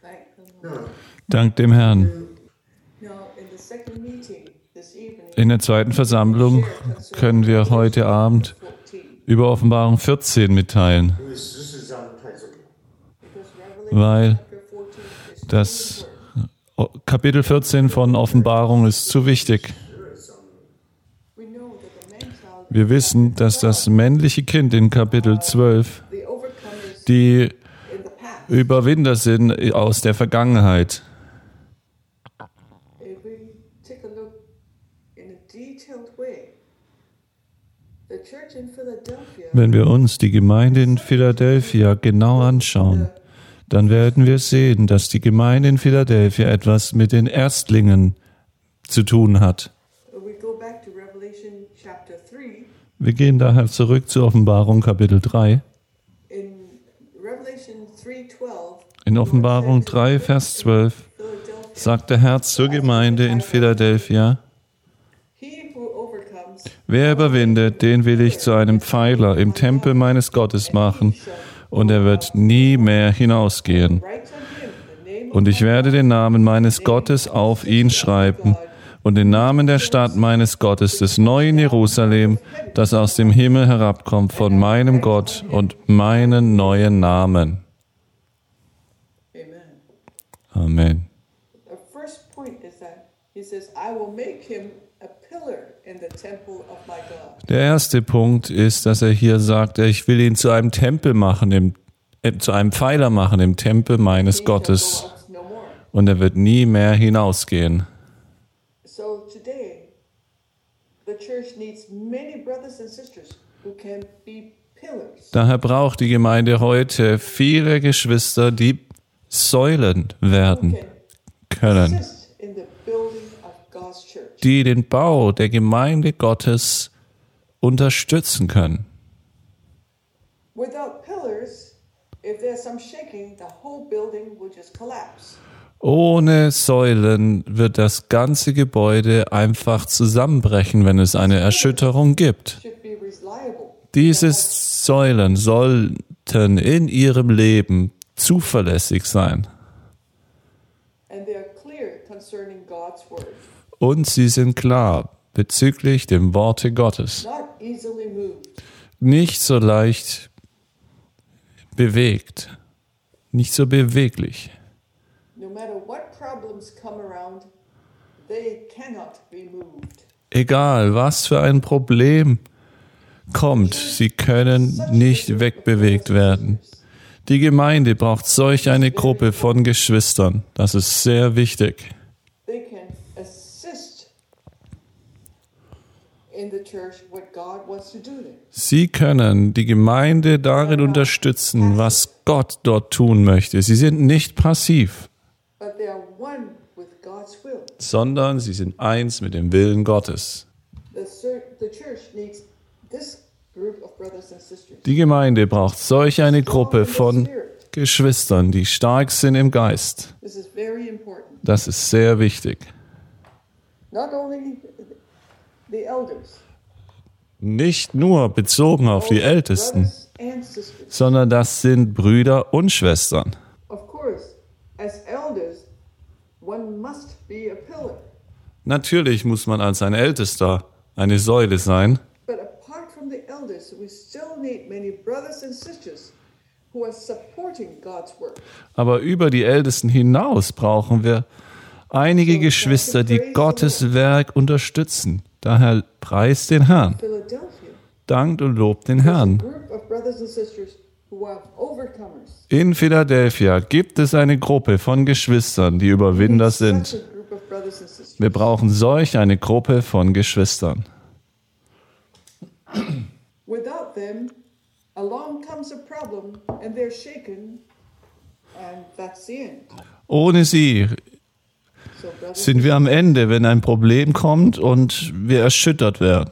Dank dem Herrn. In der zweiten Versammlung können wir heute Abend über Offenbarung 14 mitteilen, weil das Kapitel 14 von Offenbarung ist zu wichtig. Wir wissen, dass das männliche Kind in Kapitel 12 die Überwinder sind aus der Vergangenheit. Wenn wir uns die Gemeinde in Philadelphia genau anschauen, dann werden wir sehen, dass die Gemeinde in Philadelphia etwas mit den Erstlingen zu tun hat. Wir gehen daher zurück zur Offenbarung Kapitel 3. In Offenbarung 3, Vers 12 sagt der Herr zur Gemeinde in Philadelphia: Wer überwindet, den will ich zu einem Pfeiler im Tempel meines Gottes machen, und er wird nie mehr hinausgehen. Und ich werde den Namen meines Gottes auf ihn schreiben und den Namen der Stadt meines Gottes, des neuen Jerusalem, das aus dem Himmel herabkommt von meinem Gott, und meinen neuen Namen. Amen. Der erste Punkt ist, dass er hier sagt, ich will ihn zu einem Tempel machen, zu einem Pfeiler machen im Tempel meines Gottes, und er wird nie mehr hinausgehen. Daher braucht die Gemeinde heute viele Geschwister, die Säulen werden können, die den Bau der Gemeinde Gottes unterstützen können. Ohne Säulen wird das ganze Gebäude einfach zusammenbrechen, wenn es eine Erschütterung gibt. Diese Säulen sollten in ihrem Leben zuverlässig sein. Und sie sind klar bezüglich dem Worte Gottes. Nicht so leicht bewegt, nicht so beweglich. Egal, was für ein Problem kommt, sie können nicht wegbewegt werden. Die Gemeinde braucht solch eine Gruppe von Geschwistern. Das ist sehr wichtig. Sie können die Gemeinde darin unterstützen, was Gott dort tun möchte. Sie sind nicht passiv, sondern sie sind eins mit dem Willen Gottes. Die Gemeinde braucht solch eine Gruppe von Geschwistern, die stark sind im Geist. Das ist sehr wichtig. Nicht nur bezogen auf die Ältesten, sondern das sind Brüder und Schwestern. Natürlich muss man als ein Ältester eine Säule sein. Aber über die Ältesten hinaus brauchen wir einige Geschwister, die Gottes Werk unterstützen. Daher preist den Herrn, dankt und lobt den Herrn. In Philadelphia gibt es eine Gruppe von Geschwistern, die Überwinder sind. Wir brauchen solch eine Gruppe von Geschwistern. Ohne sie sind wir am Ende, wenn ein Problem kommt und wir erschüttert werden.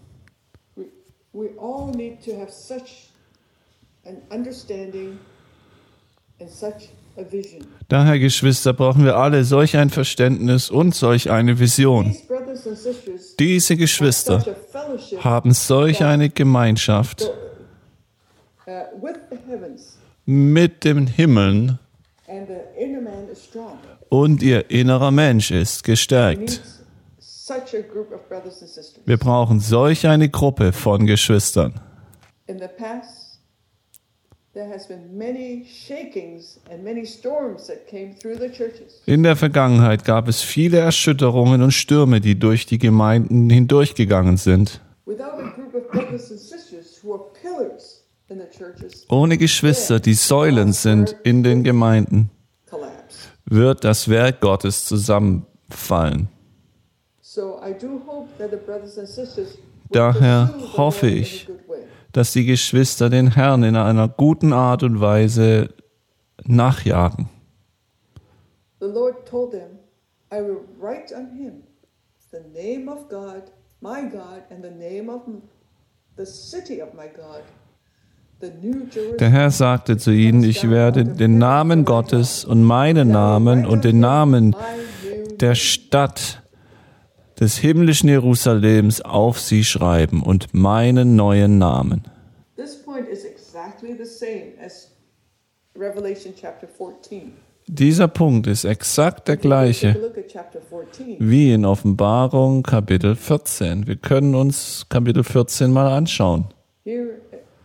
Daher, Geschwister, brauchen wir alle solch ein Verständnis und solch eine Vision. Diese Geschwister haben solch eine Gemeinschaft mit den Himmeln man is strong. und ihr innerer Mensch ist gestärkt. Such a group of brothers and sisters. Wir brauchen solch eine Gruppe von Geschwistern. In the past, there has been many shakings and many storms that came through the churches. In der Vergangenheit gab es viele Erschütterungen und Stürme, die durch die Gemeinden hindurchgegangen sind. Without a group of brothers and sisters who are pillars in the churches, Ohne Geschwister, die Säulen sind in den Gemeinden, collapse. wird das Werk Gottes zusammenfallen. So I do hope that the brothers and sisters will Daher pursue the hoffe Lord in ich, a good way. dass die Geschwister den Herrn in einer guten Art und Weise nachjagen. The Lord told them, I will write on him the name of God, my God, and the name of the city of my God, the New Jerusalem. Der Herr sagte zu ihnen, ich werde den Namen Gottes und meinen Namen und den Namen der Stadt des himmlischen Jerusalems auf sie schreiben und meinen neuen Namen. This point is exactly the same as Revelation chapter 14. Dieser Punkt ist exakt der Take a gleiche look at chapter 14. wie in Offenbarung Kapitel 14. Wir können uns Kapitel 14 mal anschauen. Here,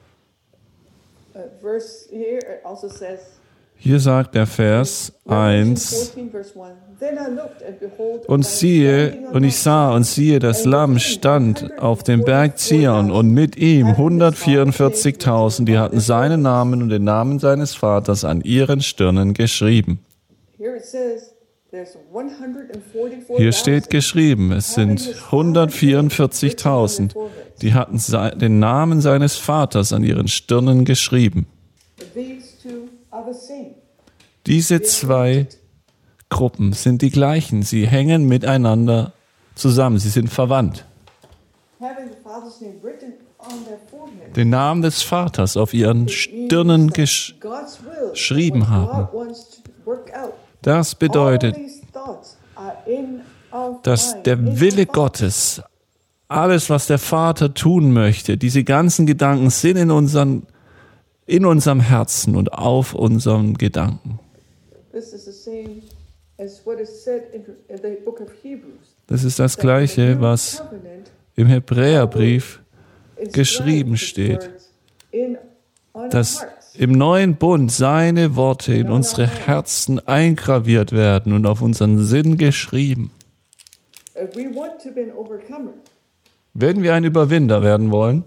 verse here it also says, Hier sagt der Vers Revelation 1, 14, verse 1. Then I looked and behold, und a siehe, standing on und ich the sah und siehe, das Lamm stand auf dem Berg Zion und mit ihm 144.000, die hatten seinen Namen und den Namen seines Vaters an ihren Stirnen geschrieben. Here it says, there's 144,000. Hier steht geschrieben, es sind 144.000, die hatten den Namen seines Vaters an ihren Stirnen geschrieben. These two are the same. Diese zwei Gruppen sind die gleichen, sie hängen miteinander zusammen, sie sind verwandt. Having the Father's name written on their forehead. Den Namen des Vaters auf ihren Stirnen God's will, geschrieben what haben. God wants to work out. Das All bedeutet, these thoughts are in our dass mind, der in Wille our heart. Gottes, alles, was der Vater tun möchte, diese ganzen Gedanken sind in unserem Herzen und auf unseren Gedanken. This is the same as what is said in the book of Hebrews. Das ist das That the Gleiche, new was covenant im Hebräerbrief is geschrieben writing his steht, words on our dass hearts. im neuen Bund seine Worte in unsere Herzen eingraviert werden und auf unseren Sinn geschrieben. If we want to be an overcomer, Wenn wir ein Überwinder werden wollen,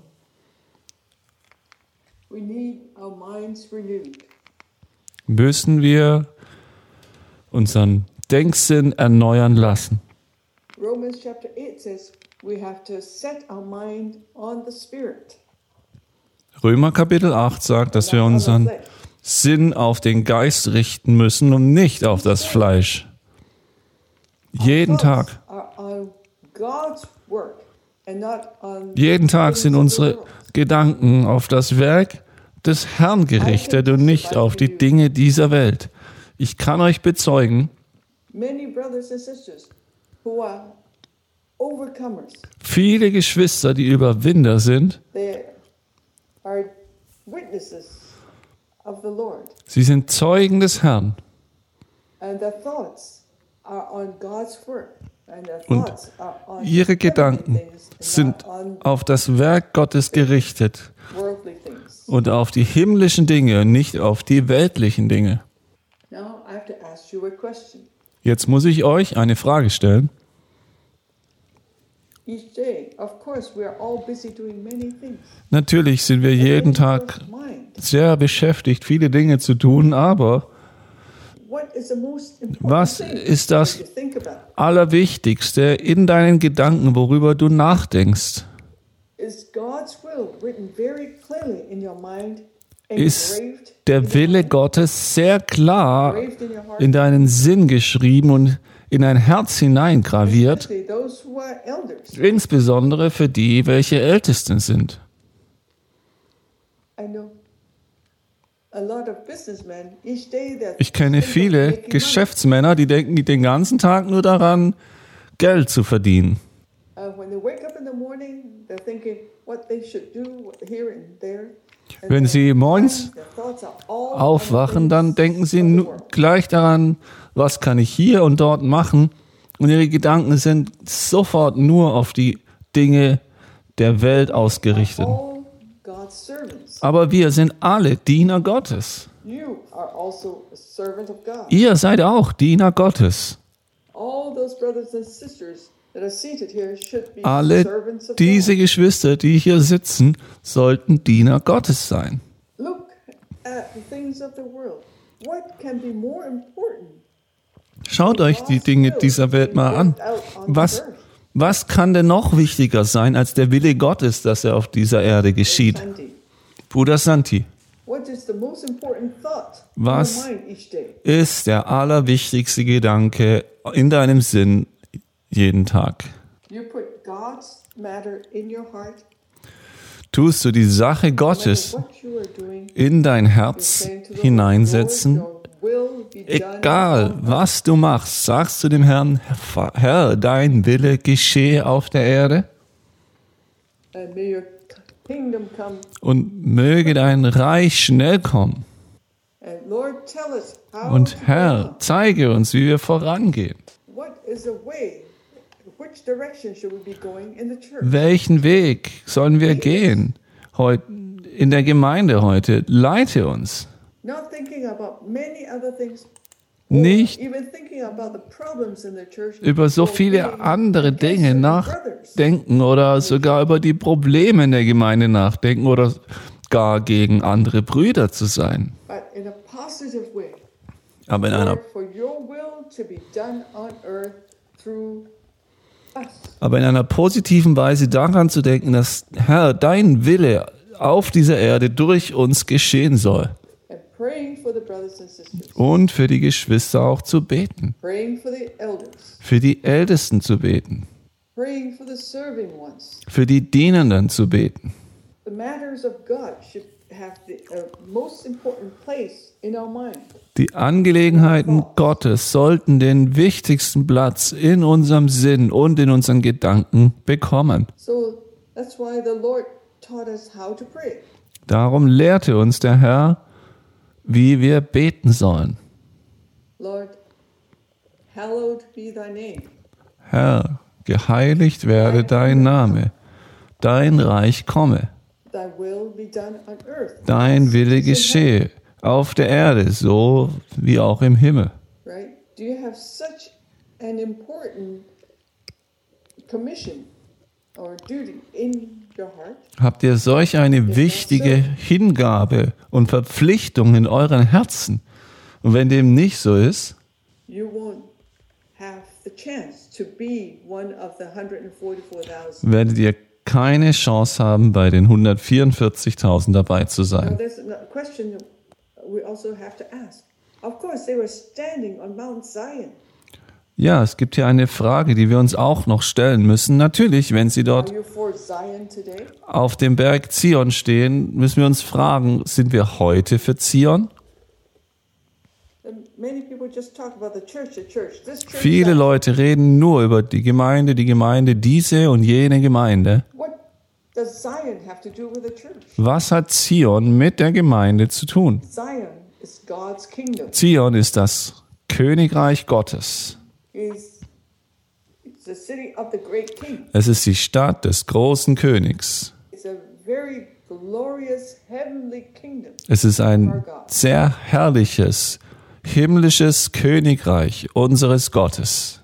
we need our minds renewed. müssen wir unseren Denksinn erneuern lassen. Romans chapter 8 says we have to set our mind on the Spirit. Römer Kapitel 8 sagt, dass wir not on the unseren flesh. Sinn auf den Geist richten müssen und nicht auf das Fleisch. Jeden Thoughts Tag. are on God's work and not on Jeden Tag things sind of the unsere world. Gedanken auf das Werk des Herrn gerichtet und nicht auf die Dinge dieser Welt. Ich kann euch bezeugen, Many brothers and sisters who are overcomers, viele Geschwister, die Überwinder sind, they are witnesses of the Lord, sie sind Zeugen des Herrn. and their thoughts are on God's work, and their Und thoughts are on ihre heavenly Gedanken things and sind not on auf das Werk Gottes gerichtet worldly things. und auf die himmlischen Dinge und nicht auf die weltlichen Dinge. Now I have to ask you a question. Jetzt muss ich euch eine Frage stellen. Each day, of course, we are all busy doing many things. Natürlich sind wir jeden Tag Mind. sehr beschäftigt, viele Dinge zu tun, aber What is the most important was thing ist das that you think about? Allerwichtigste in deinen Gedanken, worüber du nachdenkst? Is God's will written very clearly in your mind, Ist engraved in der your Wille mind, Gottes sehr klar engraved in your heart? in deinen Sinn geschrieben und in dein Herz hineingraviert, Especially those who are elders. insbesondere für die, welche Ältesten sind. I know a lot of businessmen each day that Ich kenne think of viele making Geschäftsmänner, die denken den ganzen Tag nur daran, Geld zu verdienen. money. When they wake up in the morning, they're thinking what they should do here and there. Wenn Sie morgens aufwachen, dann denken Sie gleich daran, was kann ich hier und dort machen? Und Ihre Gedanken sind sofort nur auf die Dinge der Welt ausgerichtet. Aber wir sind alle Diener Gottes. Ihr seid auch Diener Gottes. Alle diese Geschwister, die hier sitzen, sollten Diener Gottes sein. Schaut euch die Dinge dieser Welt mal an. Was kann denn noch wichtiger sein als der Wille Gottes, dass er auf dieser Erde geschieht? Bruder Santi, was ist der allerwichtigste Gedanke in deinem Sinn jeden Tag? Tust du die Sache Gottes in dein Herz hineinsetzen? Egal, was du machst, sagst du dem Herrn, Herr, dein Wille geschehe auf der Erde? Und möge dein Reich schnell kommen. Und Herr, zeige uns, wie wir vorangehen. Welchen Weg sollen wir gehen heute in der Gemeinde heute? Leite uns. Nicht über so viele andere Dinge nachdenken oder sogar über die Probleme in der Gemeinde nachdenken oder gar gegen andere Brüder zu sein. Aber in einer positiven Weise daran zu denken, dass Herr, dein Wille auf dieser Erde durch uns geschehen soll. Und für die Geschwister auch zu beten. Für die Ältesten zu beten. Für die Dienenden zu beten. Die Angelegenheiten Gottes sollten den wichtigsten Platz in unserem Sinn und in unseren Gedanken bekommen. Darum lehrte uns der Herr, wie wir beten sollen. Herr, geheiligt werde dein Name, dein Reich komme, dein Wille geschehe, auf der Erde, so wie auch im Himmel. Habt ihr solch eine wichtige Hingabe und Verpflichtung in euren Herzen? Und wenn dem nicht so ist, werdet ihr keine Chance haben, bei den 144.000 dabei zu sein. Ja, es gibt hier eine Frage, die wir uns auch noch stellen müssen. Natürlich, wenn Sie dort auf dem Berg Zion stehen, müssen wir uns fragen, sind wir heute für Zion? Viele Leute reden nur über die Gemeinde, diese und jene Gemeinde. Was hat Zion mit der Gemeinde zu tun? Zion ist das Königreich Gottes. Es ist die Stadt des großen Königs. Es ist ein sehr herrliches, himmlisches Königreich unseres Gottes.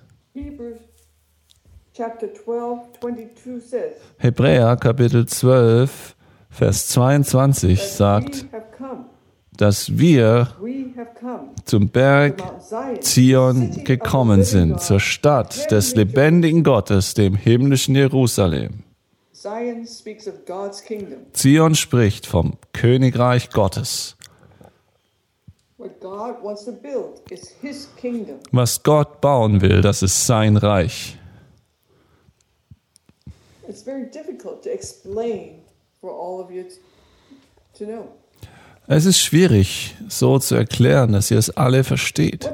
Hebräer Kapitel 12, Vers 22 sagt, dass wir zum Berg Zion gekommen sind, zur Stadt des lebendigen Gottes, dem himmlischen Jerusalem. Zion spricht vom Königreich Gottes. Was Gott bauen will, das ist sein Reich. Es ist schwierig, so zu erklären, dass ihr es alle versteht.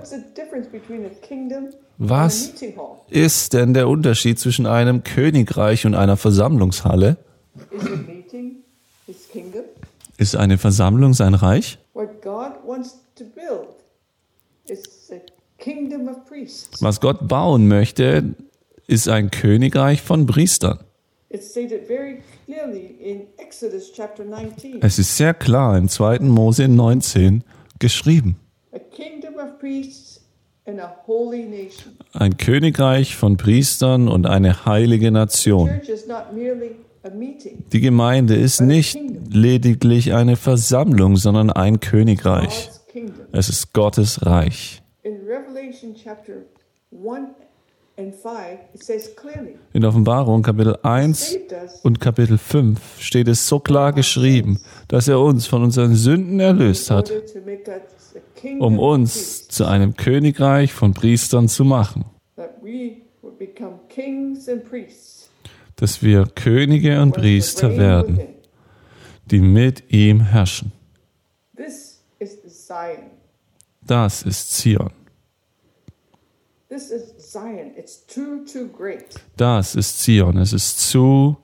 Was ist denn der Unterschied zwischen einem Königreich und einer Versammlungshalle? Ist eine Versammlung sein Reich? What God wants to build is a kingdom of priests. Was Gott bauen möchte, ist ein Königreich von Priestern. It's stated very clearly in Exodus chapter 19. Es ist sehr klar im 2. Mose 19 geschrieben. A kingdom of priests and a holy nation. Ein Königreich von Priestern und eine heilige Nation. Church is not merely a meeting. Die Gemeinde ist nicht lediglich eine Versammlung, sondern ein Königreich. God's kingdom. Es ist Gottes Reich. In Revelation chapter 1 and 5, it says clearly, In Offenbarung Kapitel 1 saved us und Kapitel 5 steht es so klar geschrieben, dass er uns von unseren Sünden erlöst in hat, order to make us a kingdom um of uns priests, zu einem Königreich von Priestern zu machen, that we would become kings and priests. dass wir Könige und with the Priester reign werden, within. die mit ihm herrschen. This is Zion. Das ist Zion. This is Zion. It's too great. Das ist Zion. Es ist zu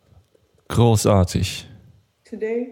großartig. Today,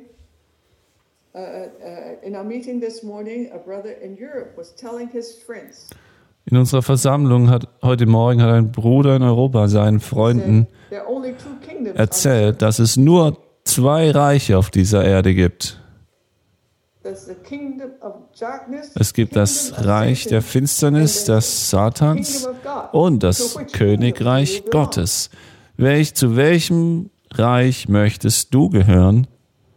in our meeting this morning, a brother in Europe was telling his friends In unserer Versammlung heute Morgen hat ein Bruder in Europa seinen Freunden that there are only two kingdoms. erzählt, dass es nur 2 Reiche auf dieser Erde gibt. There's the kingdom of darkness, Es gibt das Reich der Finsternis, des Satans und das Königreich Gottes. Zu welchem Reich möchtest du gehören?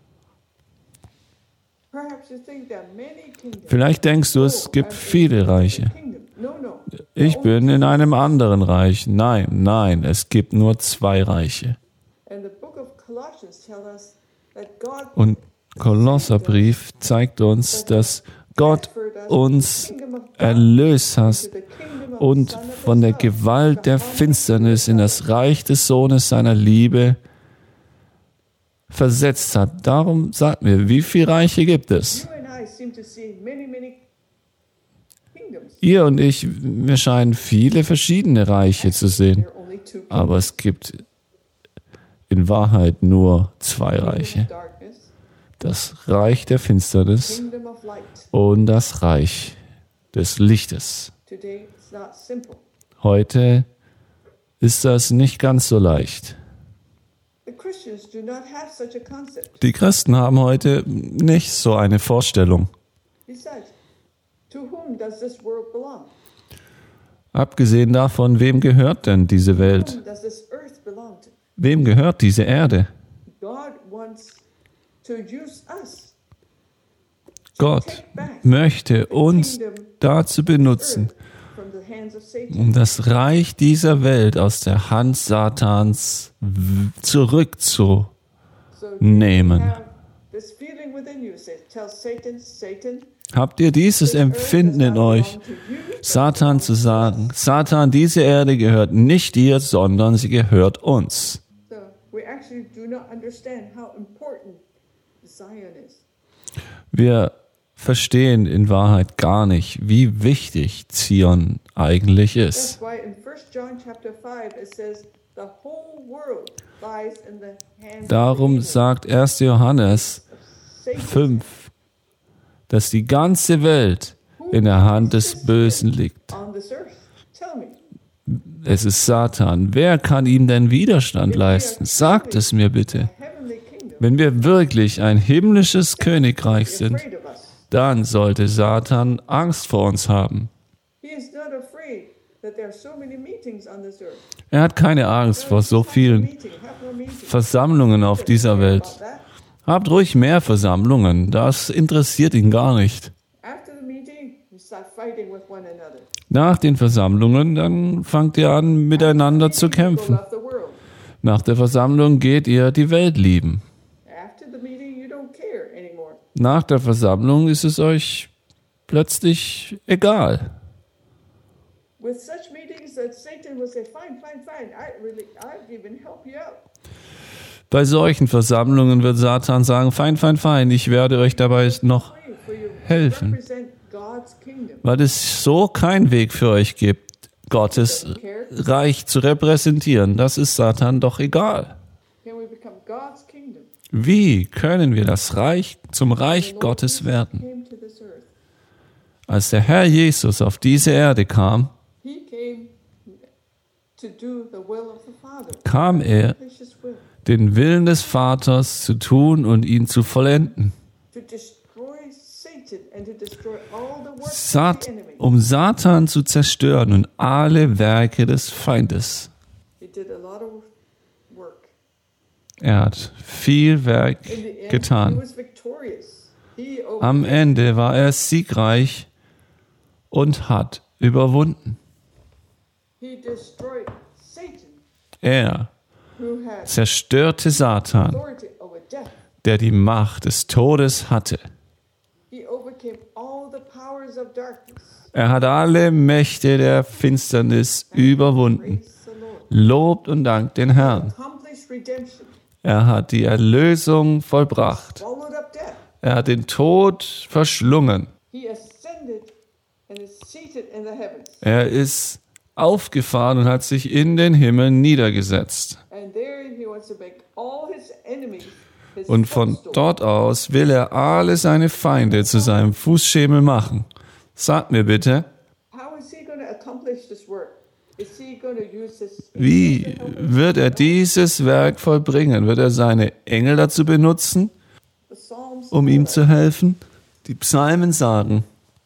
Perhaps you think there are many kingdoms. Vielleicht denkst du, es gibt viele Reiche. Kingdom. No. Ich bin in einem anderen Reich. Nein, es gibt nur 2 Reiche. And the book of Colossians tells us that God Und Kolosserbrief zeigt uns, dass Gott uns erlöst hat und von der Gewalt der Finsternis in das Reich des Sohnes seiner Liebe versetzt hat. Darum sagt mir, wie viele Reiche gibt es? You and I seem to see many kingdoms. Ihr und ich, wir scheinen viele verschiedene Reiche zu sehen, There are only two kingdoms. aber es gibt in Wahrheit nur 2 Reiche. Darkness, Das Reich der Finsternis kingdom of light. und das Reich des Lichtes. Today it's not simple. Heute ist das nicht ganz so leicht. The Christians do not have such a concept. Die Christen haben heute nicht so eine Vorstellung. Besides, to whom does this world belong? Abgesehen davon, wem gehört denn diese Welt? Whom does this earth belong to? Wem gehört diese Erde? God wants to use us. Gott möchte uns dazu benutzen, From the hands of Satan. um das Reich dieser Welt aus der Hand Satans zurückzunehmen. So you have this feeling within you. Tell Satan, Habt ihr dieses Empfinden in euch, Satan zu sagen, Satan, diese Erde gehört nicht dir, sondern sie gehört uns. so we actually do not understand how important Zion is. Wir verstehen in Wahrheit gar nicht, wie wichtig Zion eigentlich ist. That's why in 1 John chapter 5 it says the whole world lies in the hands Darum of the sagt 1. Johannes Satan. 5, dass die ganze Welt in der Hand des Bösen liegt. On this earth. Tell me. Es ist Satan. Wer kann ihm denn Widerstand leisten? Sagt es mir bitte. Heavenly kingdom. Wenn wir wirklich ein himmlisches Königreich sind, Afraid of us. dann sollte Satan Angst vor uns haben. He is not afraid that there are so many meetings on this earth. Er hat keine Angst vor so vielen Versammlungen auf dieser Welt. Habt ruhig mehr Versammlungen, das interessiert ihn gar nicht. After the meeting, you start fighting with one another. Nach den Versammlungen, dann fangt ihr an, miteinander zu You kämpfen. love the world. Nach der Versammlung geht ihr die Welt lieben. After the meeting, you don't care anymore. Nach der Versammlung ist es euch plötzlich egal. With such meetings, that Satan will say, "Fine. I'll even help you out." Bei solchen Versammlungen wird Satan sagen, fein, ich werde euch dabei noch Pray for you. helfen, Represent God's kingdom. weil es so keinen Weg für euch gibt, Gottes Reich zu repräsentieren. Das ist Satan doch egal. Can we become God's kingdom? Wie können wir zum Reich Gottes werden? Came to this earth. Als der Herr Jesus auf diese Erde kam, He came to do the will of the Father. kam er, Accomplish His will. den Willen des Vaters zu tun und ihn zu vollenden, To destroy Satan and to destroy all the works of the enemy. um Satan zu zerstören und alle Werke des Feindes. He did a lot of work. Er hat viel Werk In the end, he getan. was victorious. He Am Ende war er siegreich und hat überwunden. He destroyed Satan, Er who had zerstörte Satan, authority over death. der die Macht des Todes hatte. He overcame all the powers of darkness. Er hat alle Mächte der Finsternis überwunden. Praise the Lord. Lobt und dankt den Herrn. Accomplished redemption. Er hat die Erlösung vollbracht. Swallowed up death. Er hat den Tod verschlungen. He ascended and is seated in the heavens. Er ist aufgefahren und hat sich in den Himmel niedergesetzt. And there he wants to make all his enemies his Und von footstool. dort aus will er alle seine Feinde zu seinem Fußschemel machen. Sagt mir bitte, How is he going to accomplish this work? Is he going to use his wie wird er dieses Werk vollbringen? Wird er seine Engel dazu benutzen, the Psalms? um ihm zu helfen? Die Psalmen sagen,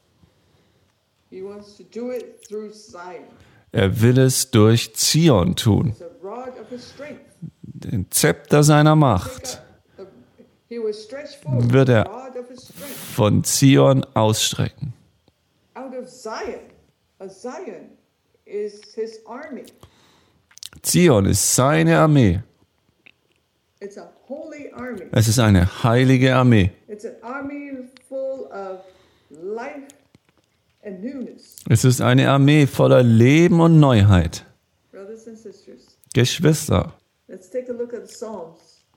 He wants to do it through Zion, er will es durch Zion tun, the rod of his strength. den Zepter seiner Macht He will stretch forth wird the er rod of his strength von Zion ausstrecken. out of Zion. A Zion is his army. Zion ist seine Armee. It's a holy army. Es ist eine heilige Armee. It's an army full of life and newness. Es ist eine Armee voller Leben und Neuheit. Brothers and sisters, Geschwister, let's take a look at the Psalms.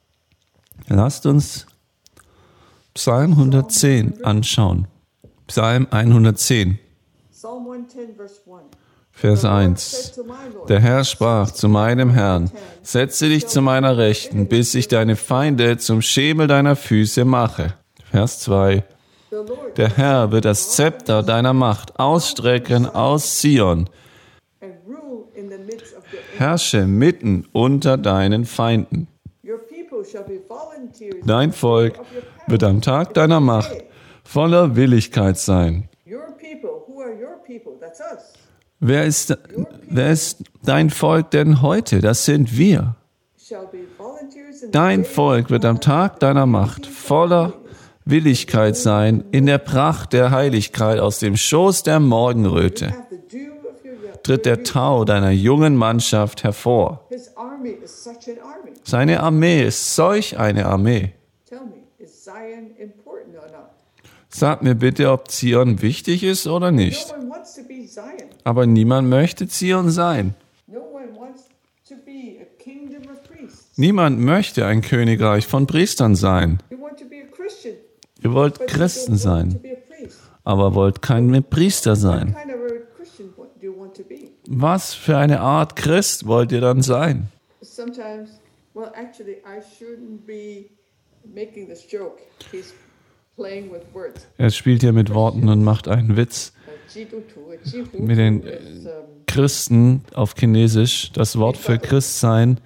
lasst uns Psalm 110 anschauen. Psalm 110, Psalm 110, verse 1. Vers The Lord 1. said to my Lord, Der Herr sprach zu meinem Herrn, setze dich zu meiner Rechten, bis ich deine Feinde zum Schemel deiner Füße mache. Vers 2. the Lord Der Herr wird das Zepter deiner Macht ausstrecken aus Zion, and rule in the midst of your enemies. herrsche mitten unter deinen Feinden. Your people shall be volunteers Dein Volk of your power. wird am Tag deiner Macht voller Willigkeit sein. Your people, who are your people? That's us. Wer ist dein Volk denn heute? Das sind wir. Shall be volunteers in Dein the day Volk wird am Tag deiner Macht voller Willigkeit sein, in der Pracht der Heiligkeit aus dem Schoß der Morgenröte. have the dew of your Tritt der Tau deiner jungen Mannschaft hervor. His army is such an army. Seine Armee ist solch eine Armee. Tell me, is Zion important or not? Sag mir bitte, ob Zion wichtig ist oder No nicht. one wants to be Zion. Aber niemand möchte Zion sein. No one wants to be a kingdom of priests. Niemand möchte ein Königreich von Priestern sein. You want to be a Christian, Ihr wollt but Christen you don't want to sein, be a priest. aber wollt kein Priester What sein. kind of a Christian do you want to be? Was für eine Art Christ wollt ihr dann sein? Sometimes, well, actually, I shouldn't be making this joke. He's playing with words. Er spielt hier mit Worten und macht einen Witz. Mit den Christen auf Chinesisch, das Wort für Christsein,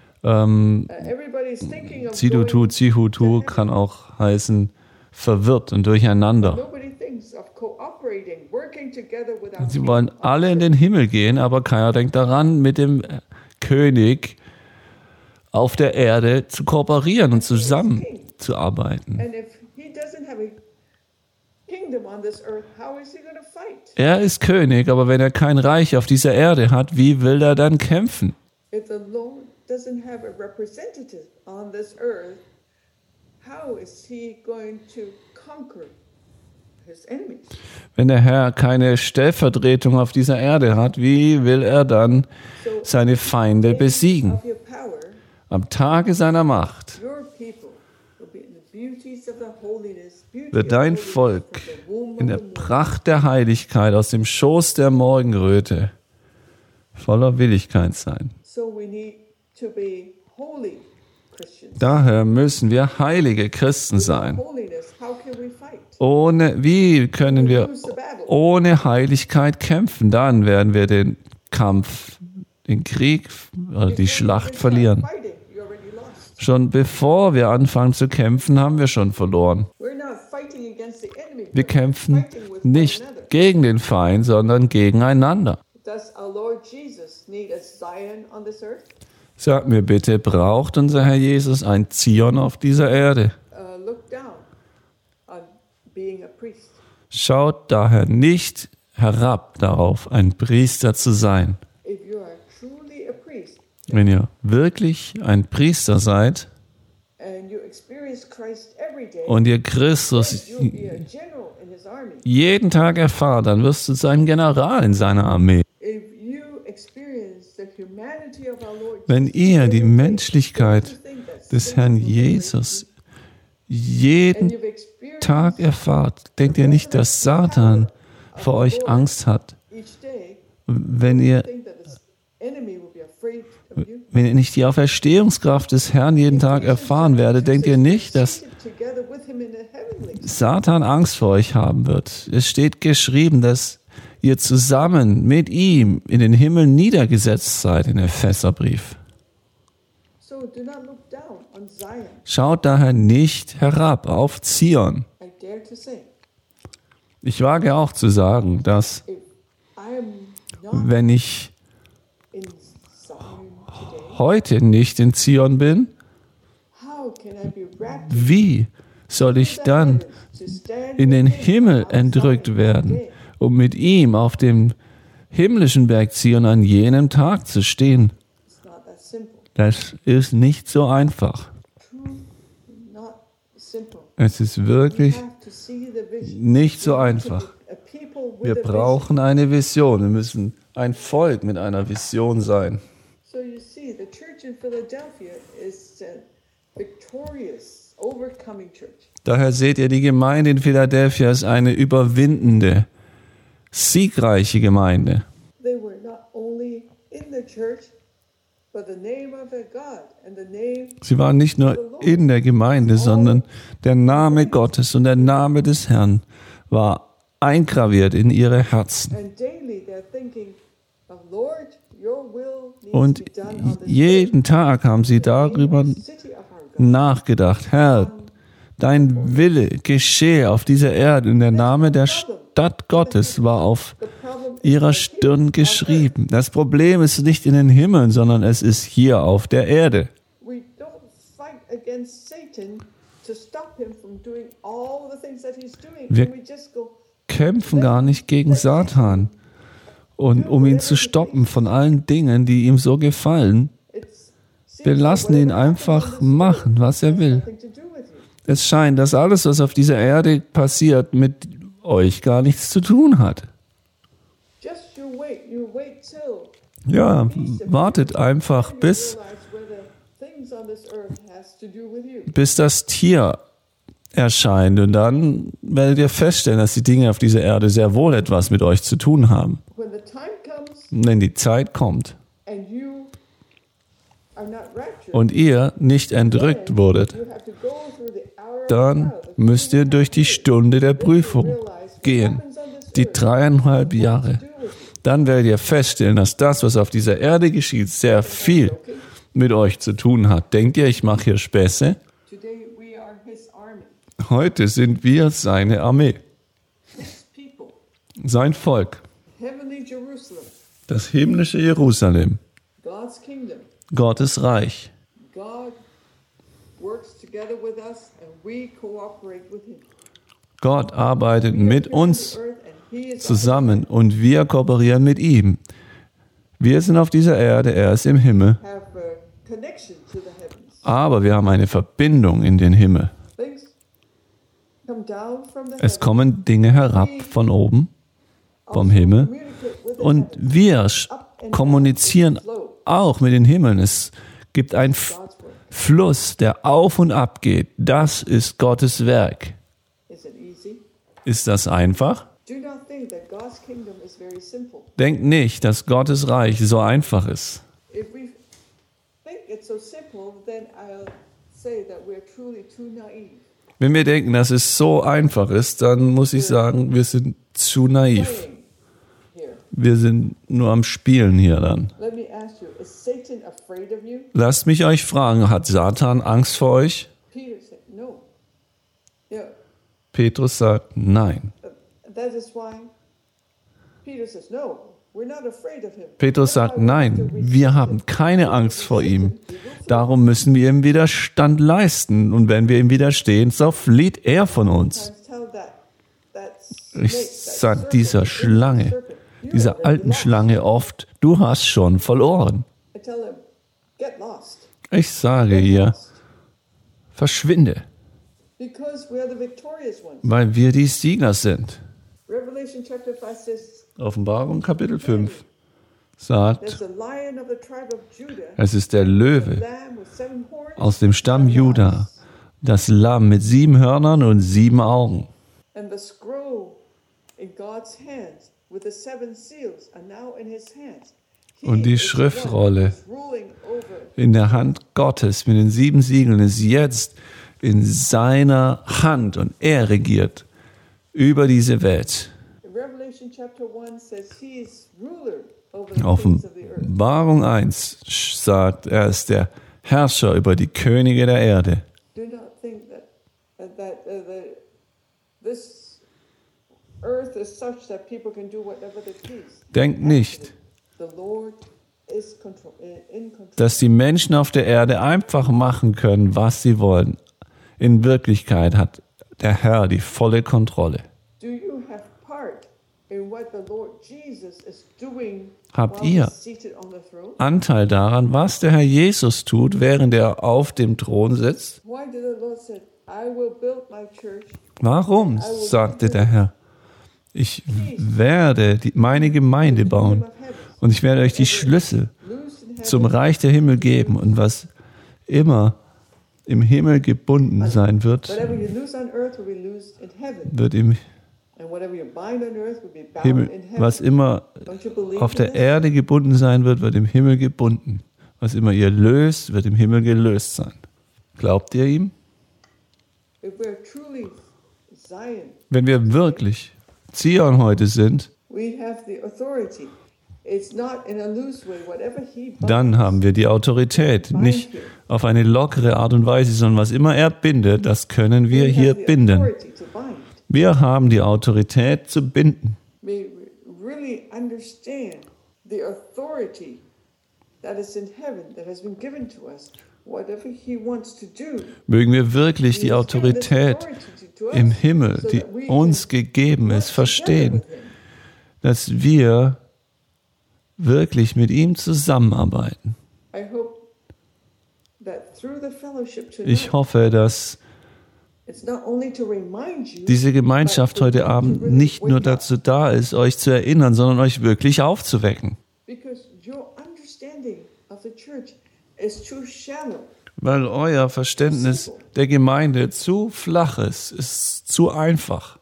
Everybody's thinking of Zidutu, going, Zihutu, kann auch heißen verwirrt und durcheinander. nobody thinks of cooperating, working together without Sie wollen alle in den Himmel gehen, aber keiner denkt daran, mit dem König auf der Erde zu kooperieren und zusammenzuarbeiten. And if he doesn't have a kingdom on this earth, how is he going to fight? Er ist König, aber wenn er kein Reich auf dieser Erde hat, wie will er dann kämpfen? If the Lord doesn't have a representative on this earth, how is he going to conquer his enemies? Wenn der Herr keine Stellvertretung auf dieser Erde hat, wie will er dann seine Feinde besiegen? Of your power, Am Tage seiner Macht your people will be in the beauties of the holiness, beauty wird of dein holiness Volk from the womb in of der the morning. Pracht der Heiligkeit aus dem Schoß der Morgenröte voller Willigkeit sein. So we need to be holy Christians. Daher müssen wir heilige Christen sein. Holiness, how can we fight? Wie können wir Lose the battle. ohne Heiligkeit kämpfen? Dann werden wir den Kampf, den Krieg oder die Schlacht verlieren. Fighting, you already lost. Schon bevor wir anfangen zu kämpfen, haben wir schon verloren. We're not fighting against the enemy. Wir we're kämpfen fighting with one nicht another. gegen den Feind, sondern gegeneinander. Does our Lord Jesus need a Zion on this earth? Sag mir bitte, braucht unser Herr Jesus ein Zion auf dieser Erde? Look down on being a priest. Schaut daher nicht herab darauf, ein Priester zu sein. If you are truly a priest Wenn ihr wirklich ein Priester seid and you experience Christ every day, und ihr Christus you'll be a general in his army. jeden Tag erfahrt, dann wirst du zu einem General in seiner Armee. If you experience the humanity of our Lord Wenn Jesus ihr die every day, Menschlichkeit don't you think that des Satan Herrn will Jesus and jeden you've experienced Tag erfahrt, denkt ihr nicht, dass Satan vor euch Angst hat? each day, Wenn ihr think that the enemy will be afraid of you? Wenn ihr nicht die Auferstehungskraft des Herrn jeden Tag erfahren werdet, denkt ihr nicht, dass Together with him in the heavenlies. Satan Angst vor euch haben wird. Es steht geschrieben, dass ihr zusammen mit ihm in den Himmel niedergesetzt seid, in Epheserbrief. So do not look down on Zion. Schaut daher nicht herab auf Zion. I dare to say, Ich wage auch zu sagen, dass if I am not wenn ich in Zion today, heute nicht in Zion bin, how can I be raptured wie soll ich to the dann heavens to stand in den with him Himmel on entrückt Zion werden, today? um mit ihm auf dem himmlischen Berg Zion an jenem Tag zu stehen? It's not that simple. Das ist nicht so einfach. True, not simple. Es ist We wirklich have to see the vision. nicht so We have to einfach. be a people with Wir a vision. brauchen eine Vision. Wir müssen ein Volk mit einer Vision sein. So you see, the church in Philadelphia is a victorious, overcoming church. Daher seht ihr, die Gemeinde in Philadelphia ist eine überwindende, siegreiche Gemeinde. They were not only in the church, but the name of their God and the name Sie waren nicht nur in der Gemeinde, sondern der Name Gottes und der Name des Herrn war eingraviert in ihre Herzen. and daily they're thinking, oh Lord, your will needs Und to be done on this jeden Tag haben sie darüber city of our God. nachgedacht. Herr, dein Wille geschehe auf dieser Erde. Und der Name der Stadt Gottes war auf The problem is ihrer Stirn geschrieben. Das Problem ist nicht in den Himmeln, sondern es ist hier auf der Erde. we don't fight against Satan to stop him from doing all the things that he's doing. Wir- And we just go, Kämpfen gar nicht gegen Satan. Und um ihn zu stoppen von allen Dingen, die ihm so gefallen, it's wir lassen ihn einfach machen, was er will. nothing to do with you. Es scheint, dass alles, was auf dieser Erde passiert, mit euch gar nichts zu tun hat. Just you wait till Ja, wartet einfach, bis realize whether things on this earth has to do with you. bis das Tier erscheint. Und dann werdet ihr feststellen, dass die Dinge auf dieser Erde sehr wohl etwas mit euch zu tun haben. When the time comes Und wenn die Zeit kommt and you are not raptured, und ihr nicht entrückt wurdet, you have to go through the hour of dann trial. müsst ihr durch die Stunde der Prüfung Realize what gehen. happens on this Die earth 3,5 Jahre. do with you. Dann werdet ihr feststellen, dass das, was auf dieser Erde geschieht, sehr viel mit euch zu tun hat. Denkt ihr, ich mache hier Späße? Today we are his army, Heute sind wir seine Armee, his people, sein Volk, heavenly Jerusalem, das himmlische Jerusalem, God's kingdom. Gottes Reich. God works together with us and we cooperate with him. Gott arbeitet mit uns Earth and he is zusammen und wir kooperieren mit ihm. Wir sind auf dieser Erde, er ist im Himmel, have a connection to the heavens. aber wir haben eine Verbindung in den Himmel. Things come down from the Es heavens. kommen Dinge herab von oben, vom Himmel, Communicate with the und heavens. wir kommunizieren auch mit den Himmeln. Es gibt einen God's work. Fluss, der auf und ab geht. Das ist Gottes Werk. Is it easy? Ist das einfach? Do not think that God's kingdom is very simple. Denkt nicht, dass Gottes Reich so einfach ist. If we think it's so simple, then say that we're truly too naive, Wenn wir denken, dass es so einfach ist, dann muss ich sagen, wir sind zu naiv. playing here. Wir sind nur am Spielen hier dann. Let me ask you, is Satan afraid of you? Lasst mich euch fragen, hat Satan Angst vor euch? Peter said, no. Yeah, Petrus sagt, nein. that is why Peter says, no, we're not afraid of him. Petrus sagt, nein, wir haben keine Angst vor ihm. Darum müssen wir ihm Widerstand leisten. Und wenn wir ihm widerstehen, so flieht er von uns. Ich sage dieser Schlange, dieser alten Schlange oft, du hast schon verloren. Ich sage ihr, verschwinde, weil wir die Sieger sind. Offenbarung Kapitel 5 sagt, es ist der Löwe aus dem Stamm Juda, das Lamm mit 7 Hörnern und 7 Augen. Und die Schriftrolle in der Hand Gottes mit den 7 Siegeln ist jetzt in seiner Hand und er regiert über diese Welt. Offenbarung 1 sagt, er ist der Herrscher über die Könige der Erde. Denkt nicht, dass die Menschen auf der Erde einfach machen können, was sie wollen. In Wirklichkeit hat der Herr die volle Kontrolle. Habt ihr Anteil daran, was der Herr Jesus tut, während er auf dem Thron sitzt? Warum, sagte der Herr, ich werde meine Gemeinde bauen und ich werde euch die Schlüssel zum Reich der Himmel geben und was immer im Himmel gebunden sein wird, wird im Himmel, was immer auf der Erde gebunden sein wird, wird im Himmel gebunden. Was immer ihr löst, wird im Himmel gelöst sein. Glaubt ihr ihm? Wenn wir wirklich Zion heute sind, dann haben wir die Autorität. Nicht auf eine lockere Art und Weise, sondern was immer er bindet, das können wir hier binden. Wir haben die Autorität zu binden. Mögen wir wirklich die Autorität im Himmel, die uns gegeben ist, verstehen, dass wir wirklich mit ihm zusammenarbeiten. Ich hoffe, dass diese Gemeinschaft heute Abend nicht nur dazu da ist, euch zu erinnern, sondern euch wirklich aufzuwecken. Weil euer Verständnis der Gemeinde zu flach ist zu einfach.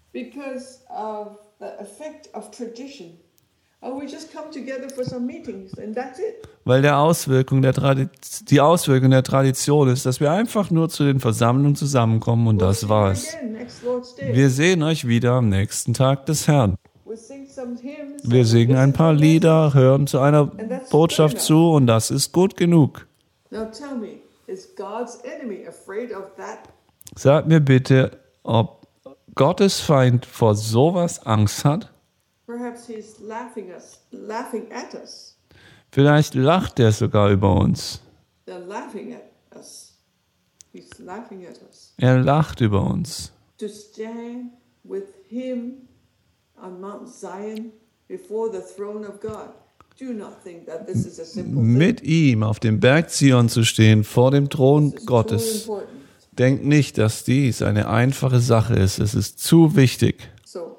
Weil die Auswirkung der Tradition ist, dass wir einfach nur zu den Versammlungen zusammenkommen und das war's. Wir sehen euch wieder am nächsten Tag des Herrn. Wir singen ein paar Lieder, hören zu einer Botschaft zu und das ist gut genug. Sagt mir bitte, ob Gottes Feind vor sowas Angst hat? Vielleicht lacht er sogar über uns. Er lacht über uns. Mit ihm auf dem Berg Zion zu stehen, vor dem Thron Gottes. Denkt nicht, dass dies eine einfache Sache ist. Es ist zu wichtig.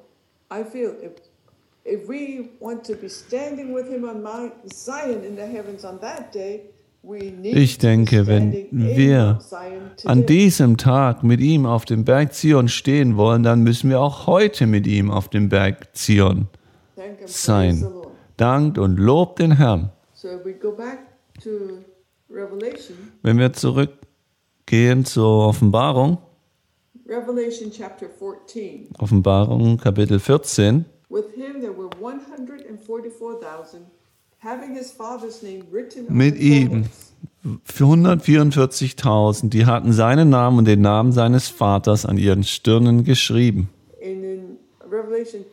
Ich denke, wenn wir an diesem Tag mit ihm auf dem Berg Zion stehen wollen, dann müssen wir auch heute mit ihm auf dem Berg Zion sein. Dankt und lobt den Herrn. Wenn wir zurück gehen zur Offenbarung. Revelation chapter 14. Offenbarung Kapitel 14. With him there were 144,000, having his father's name written on Mit their ihm foreheads. 144.000, die hatten seinen Namen und den Namen seines Vaters an ihren Stirnen geschrieben. In Revelation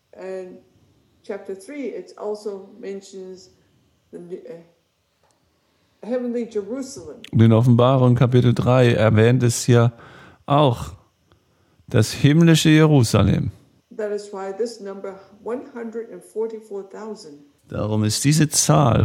chapter 3, it also mentions the heavenly Jerusalem. Und in Offenbarung Kapitel 3 erwähnt es hier auch das himmlische Jerusalem. That is why this number 144,000. Darum ist diese Zahl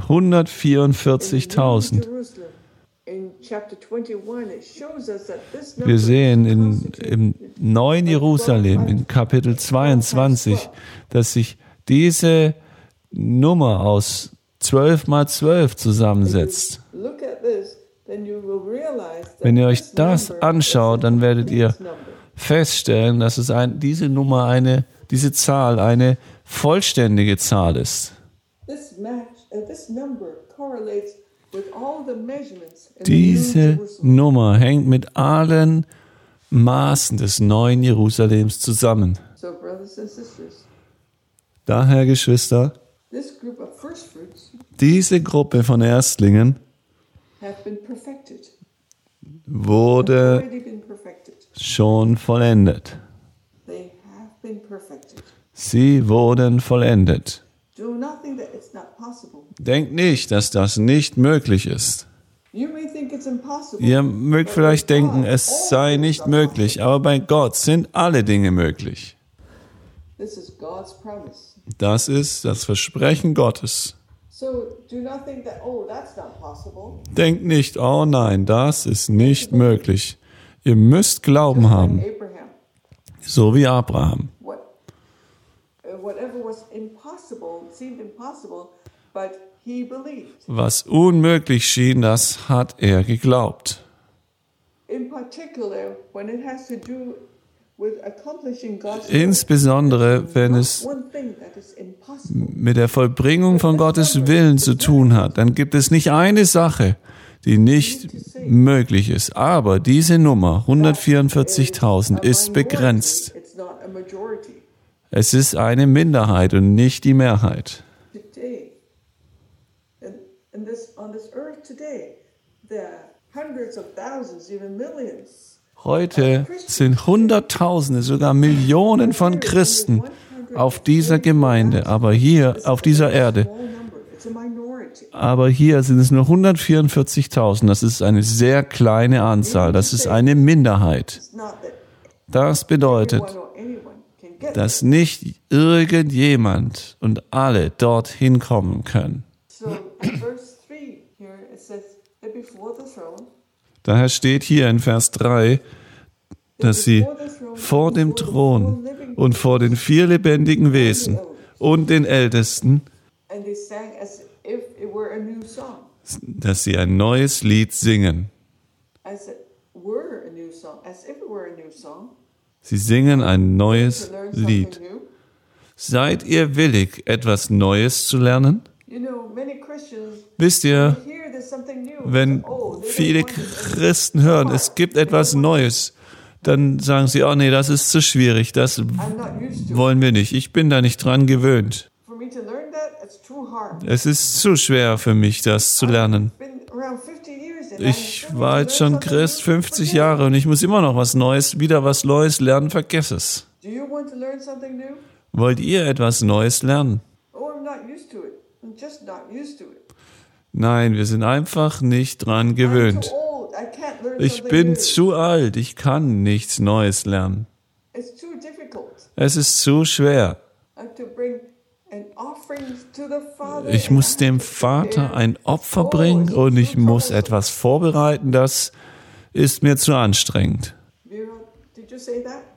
144.000. Jerusalem. In chapter 21, it shows us that this number Wir sehen im constitutes neuen Jerusalem, in Kapitel 22, dass sich diese Nummer aus 12 mal 12 zusammensetzt. Look at this, then you will realize that Wenn ihr euch this das number anschaut, dann werdet ihr is a complete number. feststellen, dass es diese Zahl eine vollständige Zahl ist. This number correlates with all the measurements in the New Diese Jerusalem. Nummer hängt mit allen Maßen des neuen Jerusalems zusammen. So, brothers and sisters, Daher, Geschwister, this group of first fruits diese Gruppe von Erstlingen have been perfected. wurde Already been perfected. schon vollendet. They have been perfected. Sie wurden vollendet. Do not think that it's not possible. Denkt nicht, dass das nicht möglich ist. You may think it's impossible. Ihr mögt but vielleicht with denken, God, es all sei things nicht are möglich, possible. aber bei Gott sind alle Dinge möglich. This is God's promise. Das ist das Versprechen Gottes. So do not think that, oh, that's not possible. Denkt nicht, oh nein, das ist nicht möglich. Ihr müsst Glauben Just haben, like Abraham. so wie Abraham. Whatever was impossible seemed impossible, but he believed. Was unmöglich schien, das hat er geglaubt. In particular, when it has to do with accomplishing God's will, Insbesondere, wenn there's es not one thing that is impossible. mit der Vollbringung von Gottes Willen zu tun hat, dann gibt es nicht eine Sache, die nicht möglich ist. Aber diese Nummer, 144.000, ist begrenzt. It's not a majority. Es ist eine Minderheit und nicht die Mehrheit. Today, on this earth today, there are hundreds of thousands, even millions. Heute sind Hunderttausende, sogar Millionen von Christen auf dieser Gemeinde, aber hier auf dieser Erde. Small number. It's a minority. Aber hier sind es nur 144.000. Das ist eine sehr kleine Anzahl. Das ist eine Minderheit. It's not that Das bedeutet, everyone or anyone can get dass nicht irgendjemand und alle dorthin kommen können. So in verse 3 here it says that before the throne, Daher steht hier in Vers 3, dass sie vor dem Thron und vor den 4 lebendigen Wesen und den Ältesten, and they sang as if it were a new song, dass sie ein neues Lied singen. as it were a new song, as if it were a new song, Sie singen ein neues to learn Lied. something new. Seid ihr willig, etwas Neues zu lernen? You know, many Christians Wisst ihr, hear there's something new. wenn Oh, they don't viele want it. Christen hören, es gibt etwas Neues, dann sagen sie, oh nee, das ist zu schwierig, das I'm not used to wollen wir nicht. Ich bin da nicht dran gewöhnt. it. For me to learn that, it's too hard. Es ist zu schwer für mich, das zu lernen. I've been around 50 years and Ich I'm war jetzt schon Christ 50 Jahre und ich muss immer noch was Neues, wieder was Neues lernen, vergess es. Do you want to learn something new? Wollt ihr etwas Neues lernen? Oh, I'm not used to it. I'm just not used to it. Nein, wir sind einfach nicht dran I'm gewöhnt. too old. I can't learn Ich something bin new. zu alt, ich kann nichts Neues lernen. It's too difficult. Es ist zu schwer. I have to bring an offering to the Father. Ich and muss I have dem to Vater prepare. ein Opfer Oh, bringen it's und too ich muss troublesome. etwas vorbereiten, das ist mir zu anstrengend. Vera, did you say that?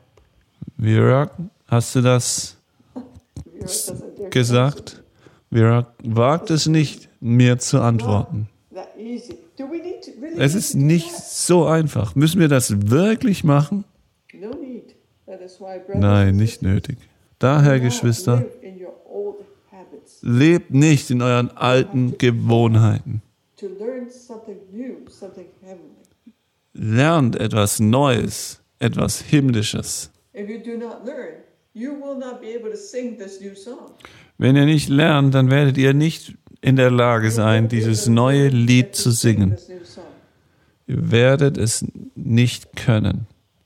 Virak, hast du das Vera doesn't dare to gesagt? Virak wagt es nicht, mir zu antworten. answer. That easy. Do we need to really Es need ist to do nicht that? so einfach. Müssen wir das wirklich machen? No need. That is why, brothers Nein, and nicht sisters, nötig. Daher, do not Geschwister, live in your old habits. lebt nicht in euren alten Gewohnheiten. To learn something new, something heavenly. lernt etwas Neues, etwas Himmlisches. If you do not learn, you will not be able to sing this new song. Wenn ihr nicht lernt, dann werdet ihr nicht in der Lage sein, dieses neue Lied zu singen. This new song. Ihr werdet es nicht können.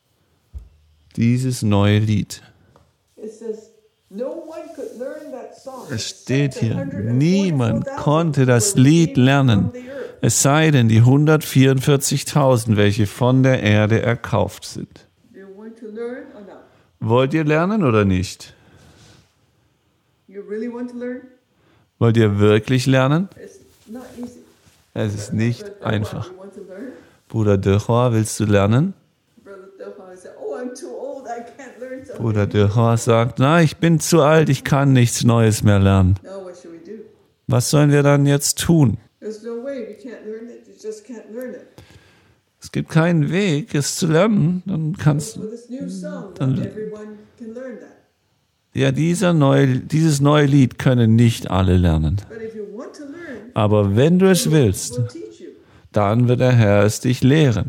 Dieses neue Lied. It says, no one could learn that song. Es steht hier, except the niemand 144,000 konnte das were Lied redeemed lernen, from the earth. es sei denn die 144.000, welche von der Erde erkauft sind. Do you want to learn or not? Wollt ihr lernen oder nicht? You really want to learn? Wollt ihr wirklich lernen? It's not easy. Es ist nicht But einfach. You want to learn? Bruder Dürchor, willst du lernen? Brother Delphine said, oh, I'm too old, I can't learn something. Bruder Dürchor sagt, na, ich bin zu alt, ich kann nichts Neues mehr lernen. Now what should we do? Was sollen wir dann jetzt tun? There's no way we can't learn it. You just can't learn it. Es gibt keinen Weg, es zu lernen. Dann kannst With this new song, Dann- not everyone can learn that. ja, dieses neue Lied können nicht alle lernen. But if you want to learn, Aber wenn du es willst, we'll teach you. dann wird der Herr es dich lehren.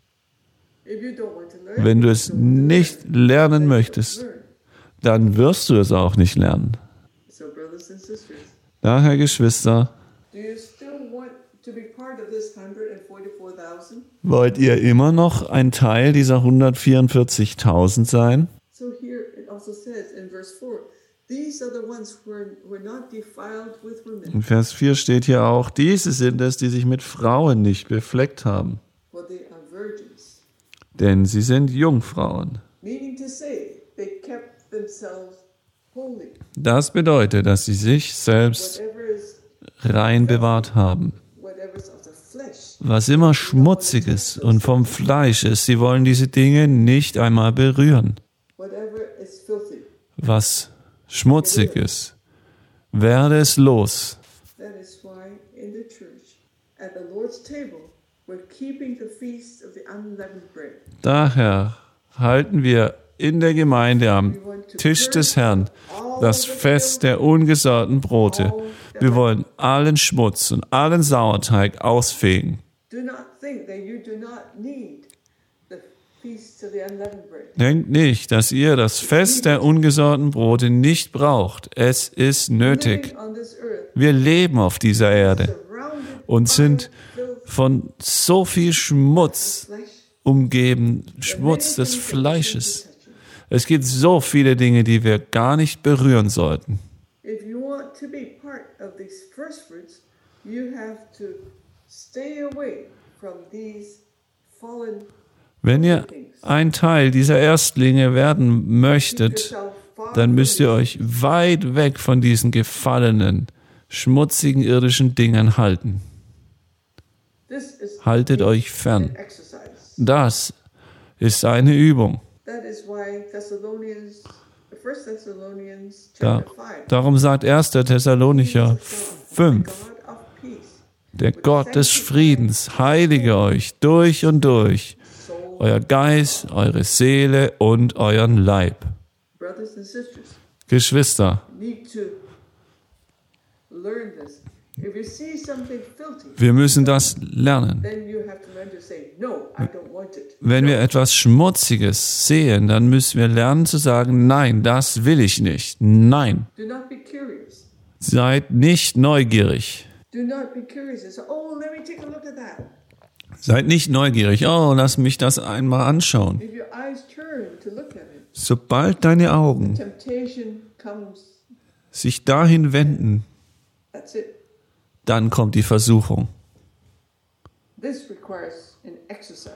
If you don't want to learn, Wenn du es nicht lernen möchtest, learn. dann wirst du es auch nicht lernen. So brothers and sisters, Daher, Geschwister, do you still want to be part of this 144,000? wollt ihr immer noch ein Teil dieser 144.000 sein? So here it also says in verse 4, these are the ones who were not defiled with women, In Vers 4 steht hier auch, diese sind es, die sich mit Frauen nicht befleckt haben, for they are virgins. denn sie sind Jungfrauen. Meaning to say, they kept themselves holy. Das bedeutet, dass sie sich selbst Whatever is rein bewahrt haben. whatever is of the flesh, Was immer schmutzig ist und vom Fleisch ist, sie wollen diese Dinge nicht einmal berühren. whatever is filthy. Was schmutzig ist, werde es los. That is why in the church, at the Lord's table, we're keeping the feast of the unleavened bread. Daher halten wir in der Gemeinde am Tisch des Herrn das Fest der ungesäuerten Brote. Wir wollen allen Schmutz und allen Sauerteig ausfegen. Do not think that you do not need the feast of the unleavened bread. Denkt nicht, dass ihr das Fest der ungesäuerten Brote nicht braucht. Es ist nötig. Living on this earth, Wir leben auf dieser Erde surrounded und sind by filth von so viel Schmutz flesh, umgeben, Schmutz des Fleisches. Es gibt so viele Dinge, die wir gar nicht berühren sollten. if you want to be part of these first fruits, you have to stay away from these fallen Wenn ihr ein Teil dieser Erstlinge werden möchtet, yourself far dann müsst ihr euch weit weg von diesen gefallenen, schmutzigen irdischen Dingen halten. This is Haltet euch fern. an exercise. Das ist eine Übung. That is why Thessalonians, 1 Thessalonians Da, chapter 5, darum sagt 1. Thessalonicher 5, God of peace, der Gott des Friedens heilige euch durch und durch, soul, euer Geist, eure Seele und euren Leib. brothers and sisters, Geschwister, need to learn this. If you see something filthy, wir müssen das lernen. then you have to learn to say, no, I don't want it. Wenn wir etwas Schmutziges sehen, dann müssen wir lernen zu sagen, nein, das will ich nicht. Nein, Do not be curious. seid nicht neugierig. Do not be curious and say, oh, let me take a look at that. Seid nicht neugierig. Oh, lass mich das einmal anschauen. If your eyes turn to look at it, Sobald deine Augen temptation comes, sich dahin wenden, that's it. dann kommt die Versuchung. This requires an exercise.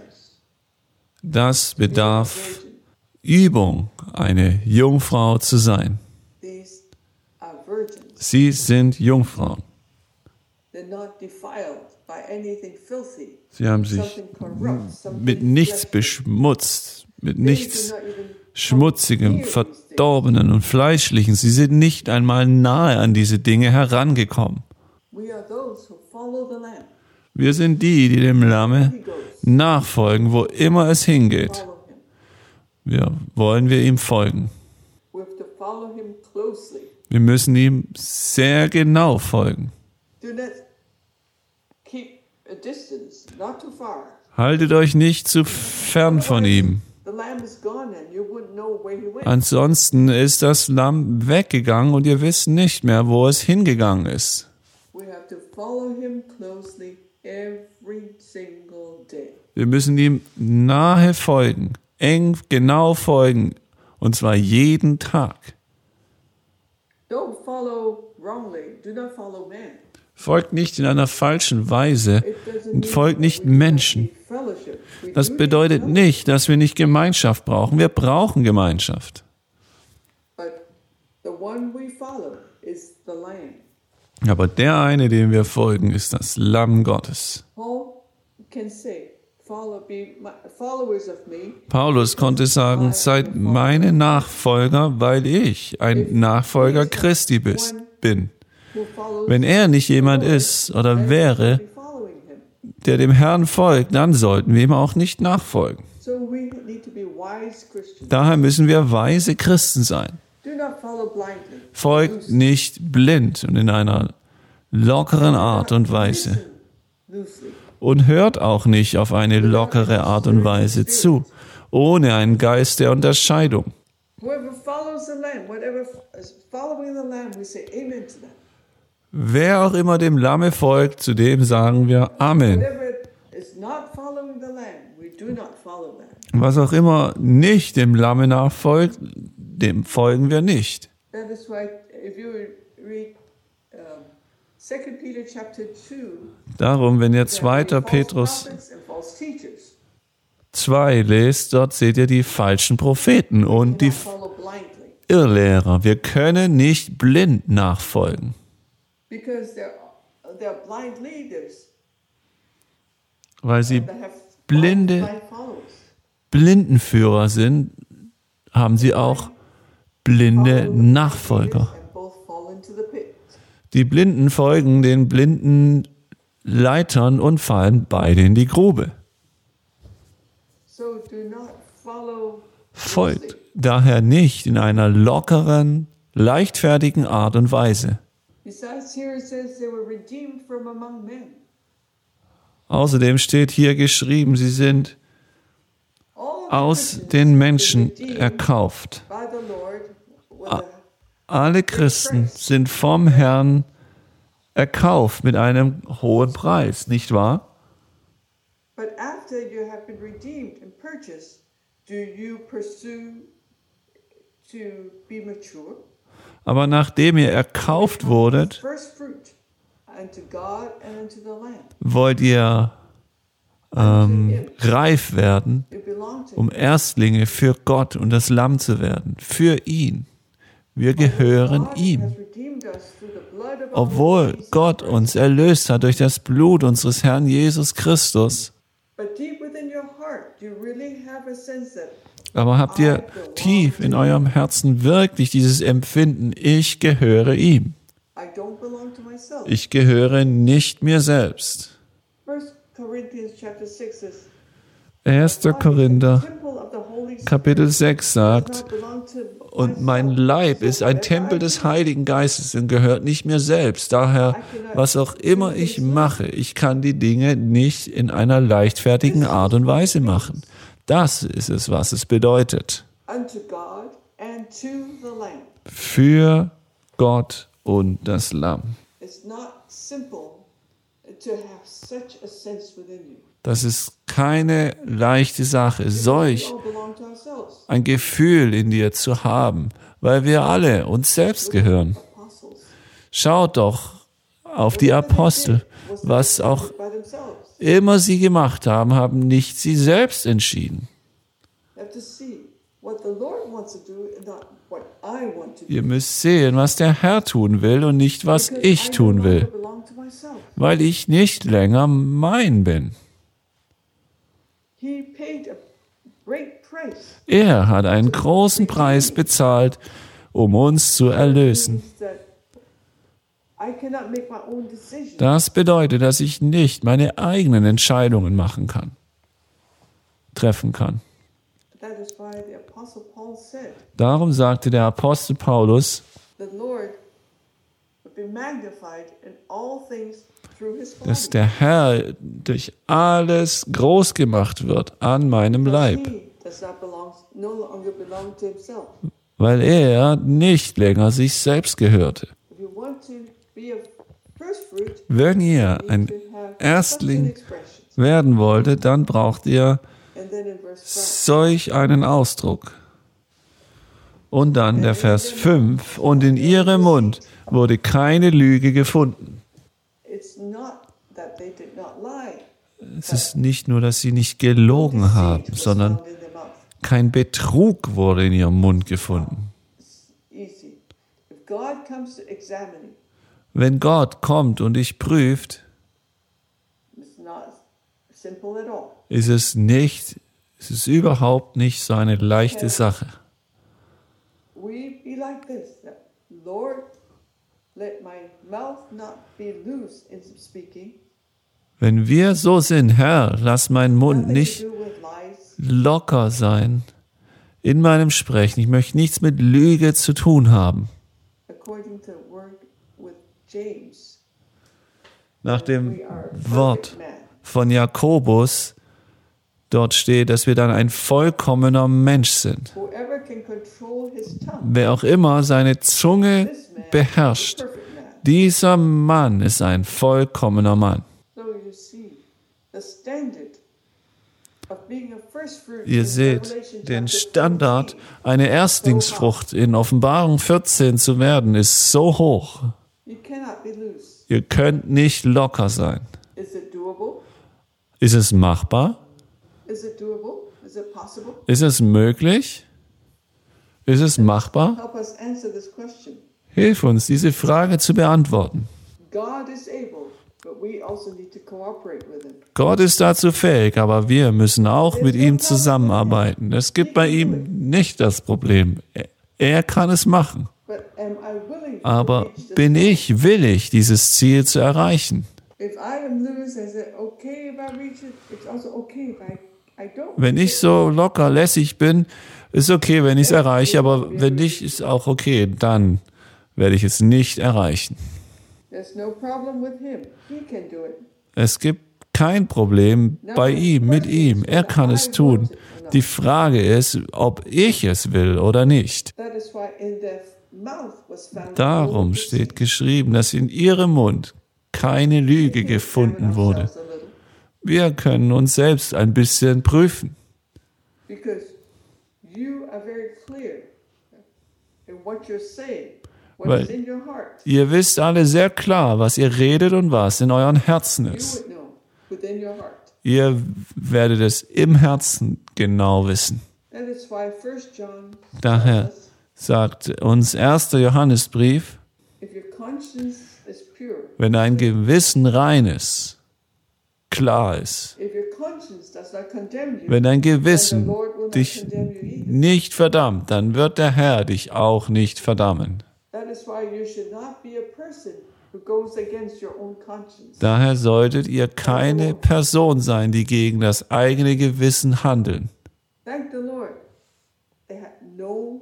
Das bedarf Virgin. Übung, eine Jungfrau zu sein. These are virgins. Sie sind Jungfrauen. They're not defiled by anything filthy. Sie haben sich Something corrupt, something mit nichts fleshly. beschmutzt, mit They nichts do not even Schmutzigem, come near these things. Verdorbenen und Fleischlichen. Sie sind nicht einmal nahe an diese Dinge herangekommen. We are those who follow the Lamb. Wir sind die, die dem Lamme He goes, nachfolgen, wo immer es hingeht. follow him. Wollen wir ihm folgen. We have to follow him closely. Wir müssen ihm sehr genau folgen. Do not keep a distance, not too far. Haltet euch nicht zu fern von ihm. The lamb is gone and you wouldn't know where he went. Ansonsten ist das Lamm weggegangen und ihr wisst nicht mehr, wo es hingegangen ist. We have to follow him closely every single day. Wir müssen ihm nahe folgen, eng, genau folgen, und zwar jeden Tag. Don't follow wrongly. Do not follow man. Folgt nicht in einer falschen Weise, folgt nicht Menschen. Fellowship. We Das do need bedeutet fellowship, nicht, dass wir nicht Gemeinschaft brauchen. Wir brauchen Gemeinschaft. but the one we follow is the lamb. Aber der eine, dem wir folgen, ist das Lamm Gottes. Paul can say, followers of me. Paulus konnte sagen, seid meine Nachfolger, weil ich ein Nachfolger Christi bin. Who follows Wenn er nicht jemand ist oder wäre, be following him. der dem Herrn folgt, dann sollten wir ihm auch nicht nachfolgen. So we need to be wise Christians. Daher müssen wir weise Christen sein. Do not follow blindly. Folgt nicht blind und in einer lockeren Art und Weise. Loosely. Und hört auch nicht auf eine lockere Art und Weise zu, ohne einen Geist der Unterscheidung. Whoever follows the Lamb, whatever is following the Lamb, we say amen to that. Wer auch immer dem Lamme folgt, zu dem sagen wir Amen. Whatever is not following the Lamb, we do not follow that. Was auch immer nicht dem Lamme nachfolgt, dem folgen wir nicht. That is why if you read 2 Peter chapter 2, Darum, wenn ihr there 2. are false Petrus prophets and false teachers. 2 lest, dort seht ihr die falschen Propheten und die Do not follow blindly, Irrlehrer. Wir können nicht blind nachfolgen, because they're blind leaders weil sie that have blinde blind followers. Blindenführer sind, haben sie auch blinde Nachfolger. And both fall into the pit. Die Blinden folgen den blinden Leitern und fallen beide in die Grube. So do not follow Folgt loosely. daher nicht in einer lockeren, leichtfertigen Art und Weise. Besides, here it says they were redeemed from among men. Außerdem steht hier geschrieben, sie sind All of aus Christians den Menschen were redeemed erkauft. by the Lord with a Alle Christen sind vom Herrn erkauft mit einem hohen Preis, nicht wahr? But after you have been redeemed and purchased, do you pursue to be mature? Aber nachdem ihr erkauft wurdet, First fruit unto God and unto the Lamb. wollt ihr reif werden, You belong to um Erstlinge für Gott und das Lamm zu werden, für ihn. Wir gehören God ihm. has redeemed us through the blood of our Obwohl Lord Jesus Gott Christ. uns erlöst hat durch das Blut unseres Herrn Jesus Christus, But deep within your heart, do you really have a sense that aber habt ihr tief in eurem Herzen wirklich dieses Empfinden, ich gehöre ihm. I don't belong to myself? Ich gehöre nicht mir selbst. 1 Corinthians chapter 6 says, 1. Korinther temple of the Holy Spirit Kapitel 6 sagt, does not belong to und mein Leib ist ein Tempel des Heiligen Geistes und gehört nicht mir selbst. Daher, was auch immer ich mache, ich kann die Dinge nicht in einer leichtfertigen Art und Weise machen. Das ist es, was es bedeutet. unto God and to the Lamb. Für Gott und das Lamm. It's not simple to have such a sense within you. Das ist keine leichte Sache, We solch all belong to ourselves. ein Gefühl in dir zu haben, weil wir alle uns selbst gehören. Apostles. Schaut doch auf die Apostel, was auch By themselves. immer sie gemacht haben, haben nicht sie selbst entschieden. You have to see what the Lord wants to do and not what I want to do. Ihr müsst sehen, was der Herr tun will und nicht, was Because ich I tun no will, longer belong to myself. weil ich nicht länger mein bin. He paid a great price. Er hat einen großen Preis bezahlt, um uns zu erlösen. Means that I cannot make my own decisions. Das bedeutet, dass ich nicht meine eigenen Entscheidungen treffen kann. That is why the Apostle Paul said, Darum sagte der Apostel Paulus, the Lord would be magnified in all things through his dass body. der Herr durch alles groß gemacht wird an meinem Leib, He does not no longer belong to himself. weil er nicht länger sich selbst gehörte. If you want to be a first fruit, Wenn ihr you ein need to have Erstling such an expression. werden wolltet, dann braucht ihr And then in verse 5, solch einen Ausdruck. Und dann der Vers 5, und in ihrem Mund wurde keine Lüge gefunden. it's not that they did not lie. Es ist nicht nur, dass sie nicht gelogen haben, Deceit was sondern found in their mouth. kein Betrug wurde in ihrem Mund gefunden. It's easy. If God comes to examining, Wenn Gott kommt und dich prüft, it's not simple at all. ist es überhaupt nicht so eine leichte Sache. We be like this, that, Lord, let my mouth not be loose in speaking, Wenn wir so sind, Herr, lass meinen Mund nothing nicht to do with lies, locker sein in meinem Sprechen. Ich möchte nichts mit Lüge zu tun haben. according to word with James. Nach dem We are a Wort perfect man. von Jakobus, dort steht, dass wir dann ein vollkommener Mensch sind. Whoever can control his tongue, Wer auch immer seine Zunge this man is beherrscht, a perfect man. dieser Mann ist ein vollkommener Mann. So you see, the standard of being a first fruit Ihr in seht Revelation den chapter Standard, 14. eine Erstlingsfrucht in Offenbarung 14 zu werden, ist so hoch. You cannot be loose. Ihr könnt nicht locker sein. Is it doable? Ist es machbar? Is it doable? Is it possible? Ist es möglich? Ist es machbar? Help us answer this question. Hilf uns, diese Frage zu beantworten. God is able, but we also need to cooperate with him. Gott ist dazu fähig, aber wir müssen auch mit ihm zusammenarbeiten. Es gibt bei ihm nicht das Problem. Er kann es machen. But am I willing to Aber reach this bin goal? ich willig, dieses Ziel zu erreichen? If I am loose, is it okay if I reach it? It's also okay if I don't. Wenn ich so locker lässig bin, ist okay, wenn ich es erreiche, aber wenn nicht, ist auch okay. Dann werde ich es nicht erreichen. There's no problem with him. He can do it. Es gibt kein Problem bei ihm, mit ihm. Er kann es tun. Die Frage ist, ob ich es will oder nicht. That is why in the mouth was found Darum no steht deceit. geschrieben, dass in ihrem Mund keine Lüge gefunden wurde. Ourselves a little, Wir können uns selbst ein bisschen prüfen, because you are very clear in what you're saying, what Weil- is in your heart. ihr wisst alle sehr klar, was ihr redet und was in euren Herzen You ist. would know within your heart. Ihr werdet es im Herzen genau wissen. That is why 1 John Daher tells us, sagt uns 1. Johannesbrief, if your conscience is pure, wenn dein Gewissen rein ist, klar ist, if your conscience does not condemn you, wenn dein then the Gewissen Lord will not dich condemn you either. nicht verdammt, dann wird der Herr dich auch nicht verdammen. That is why you should not be a person who goes against your own conscience. Daher solltet ihr keine Person sein, die gegen das eigene Gewissen handeln. Thank the Lord. They had no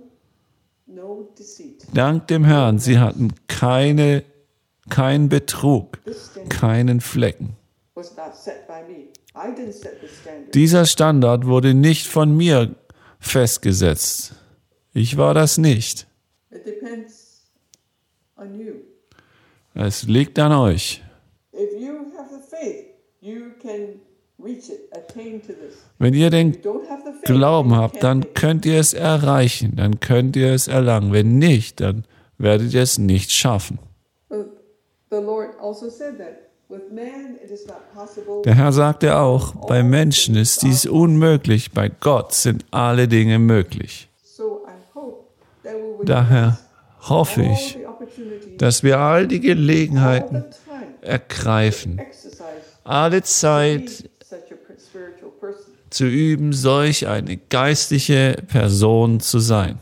deceit. Dank dem Herrn, sie hatten keinen Betrug, This standard keinen Flecken. was not set by me. I didn't set the standard. Dieser Standard wurde nicht von mir festgesetzt. Ich war das nicht. It depends on you. Es liegt an euch. If you have the faith, you can reach it, attain to this. Wenn ihr den If you don't have the faith, Glauben then you habt, can't dann make it. könnt ihr es erreichen, dann könnt ihr es erlangen. Wenn nicht, dann werdet ihr es nicht schaffen. The Lord also said that with man it is not possible. Der Herr sagte auch, bei Menschen ist dies unmöglich, bei Gott sind alle Dinge möglich. So I hope that we would Daher use hoffe all ich, the opportunities, dass wir all die all Gelegenheiten the time, ergreifen, exercise, alle be Zeit such a spiritual person. zu üben, solch eine geistliche Person zu sein.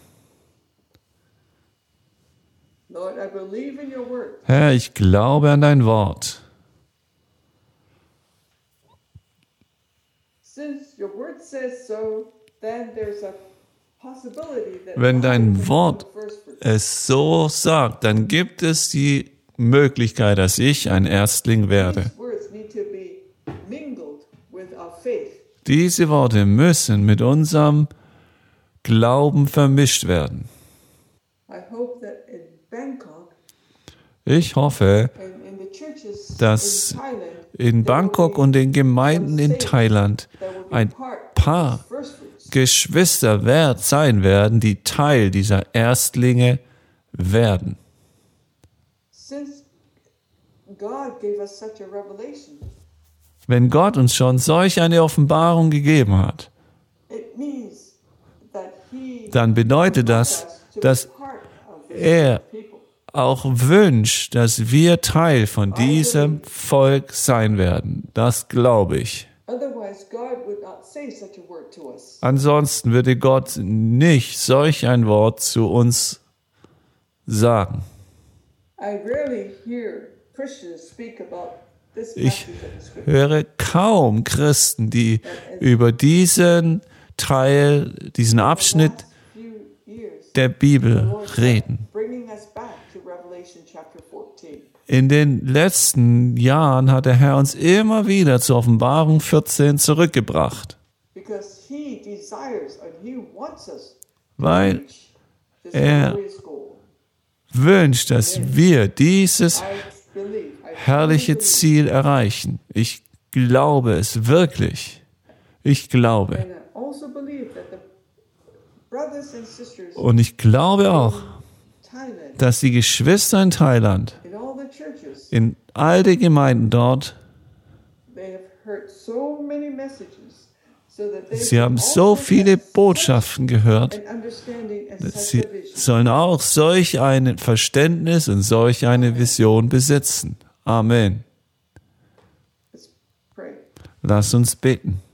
Lord, I believe in your word. Herr, ich glaube an dein Wort. Since your word says so, then there's a possibility that Wenn I dein can Wort become the first fruit. es so sagt, dann gibt es die Möglichkeit, dass ich ein Erstling werde. These words need to be mingled with our faith. Diese Worte müssen mit unserem Glauben vermischt werden. I hope that in Bangkok Ich hoffe, and in the churches dass in Thailand, in Bangkok und den Gemeinden in Thailand ein paar Geschwister sein werden, die Teil dieser Erstlinge werden. since God gave us such a revelation, Wenn Gott uns schon solch eine Offenbarung gegeben hat, it means that He dann bedeutet das, wants us to dass be part of His er people. auch wünscht, dass wir Teil von diesem Volk sein werden. Das glaube ich. Otherwise, God would not say such a word to us. Ansonsten würde Gott nicht solch ein Wort zu uns sagen. I rarely hear Christians speak about this Ich passage of the Scripture. höre kaum Christen, die über diesen Teil, diesen Abschnitt Few years, der Bibel Lord reden. bringing us back to Revelation chapter 14. In den letzten Jahren hat der Herr uns immer wieder zur Offenbarung 14 zurückgebracht, Because He desires and He wants us to weil reach this er glorious goal. wünscht, dass wir dieses I believe, I herrliche truly Ziel erreichen. Ich glaube es wirklich. Ich glaube. believe, and I also believe that the brothers and sisters Und ich glaube auch, in Thailand, dass die Geschwister in Thailand, in all the churches, in all den Gemeinden dort, they have heard so many messages, so that they sie can haben also so viele have such Botschaften gehört, an understanding and dass such sie a vision. sollen auch solch ein Verständnis und solch eine Vision besitzen. Amen. Let's pray. Lass uns beten.